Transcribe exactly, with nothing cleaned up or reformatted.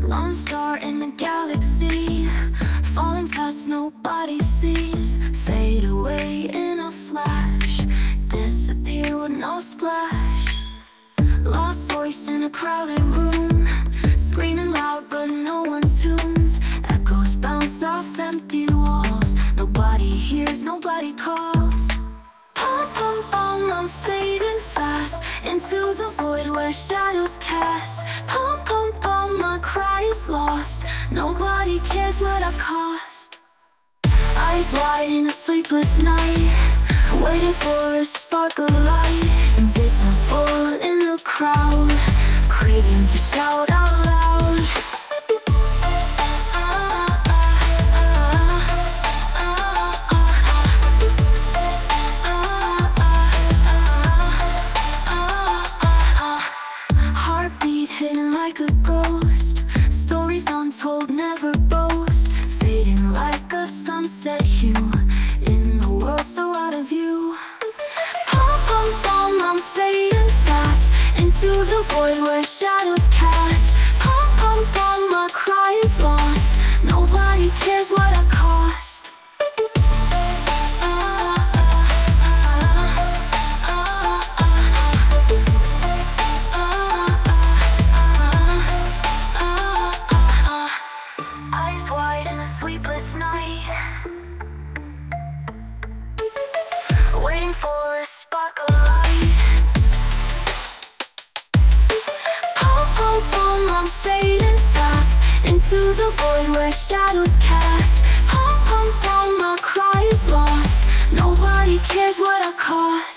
Lone star in the galaxy, falling fast, nobody sees. Fade away in a flash, disappear with no splash. Lost voice in a crowded room, screaming loud but no one tunes. Echoes bounce off empty walls, nobody hears, nobody calls. Pum pum pum, I'm fading fast into the void where shadows cast. Pum pum pum, my cry is lost, nobody cares what I cost. Eyes wide in a sleepless night, waiting for a spark of light. Invisible in the crowd, craving to shout out loud. Heartbeat hidden like a ghost, stories untold, never boast. Fading like a sunset hue, in the world so out of view. Pum pum pum, I'm fading fast into the void where shadows cast. Pum pum pum, my cry is lost, nobody cares what I cost. Eyes wide in a sleepless night, waiting for a spark of light. Pum pum pum, I'm fading fast into the void where shadows cast. Pum pum pum, my cry is lost, nobody cares what I cost.